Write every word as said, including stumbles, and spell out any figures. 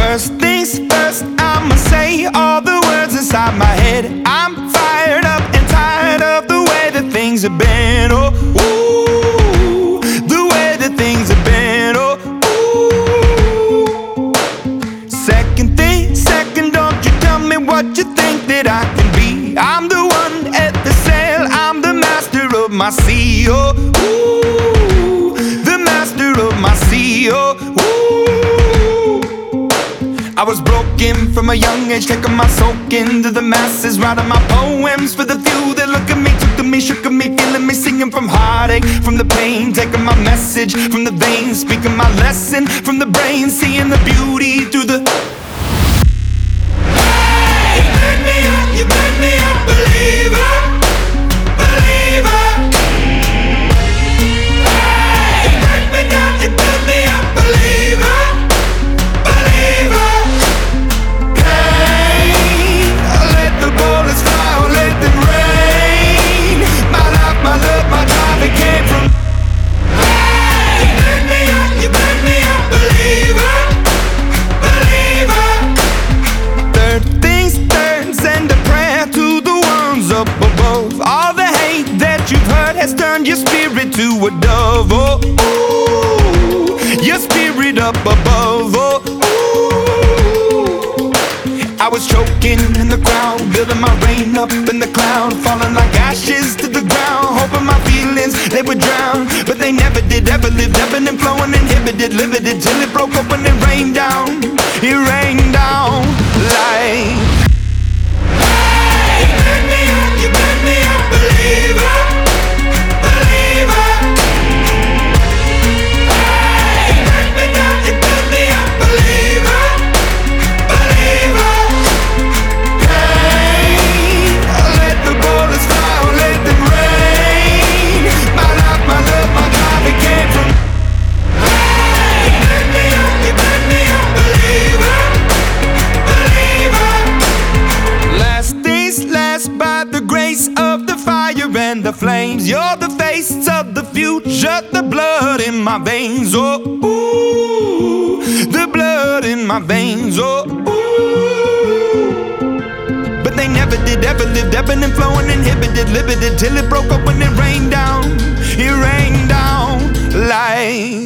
First things first, I'ma say all the words inside my head. I'm fired up and tired of the way that things have been. Oh, ooh, the way that things have been. Oh, ooh. Second thing, second, don't you tell me what you think that I can be. I'm the one at the sail, I'm the master of my sea. Oh, ooh, the master of my sea. Oh, ooh. I was broken from a young age, taking my soak into the masses, writing my poems for the few that look at me, took to me, shook at me, feeling me, singing from heartache, from the pain, taking my message from the veins, speaking my lesson from the brain, seeing the beauty through the. Hey, you made me up, you made me a believer, believer. Hey, you break me down, you build me up, believer. Has turned your spirit to a dove. Oh, ooh, your spirit up above. Oh, ooh. I was choking in the crowd, building my rain up in the cloud, falling like ashes to the ground, hoping my feelings they would drown, but they never did. Ever lived, ebbing and flowing, inhibited, limited, till it broke up when it rained down. It rained down like. Hey, you made me up, you made me a believer. And the flames, you're the face of the future, the blood in my veins. Oh, ooh, the blood in my veins. Oh, ooh. But they never did, ever lived, ebbing and flowing, inhibited, limited, till it broke up when it rained down. It rained down like.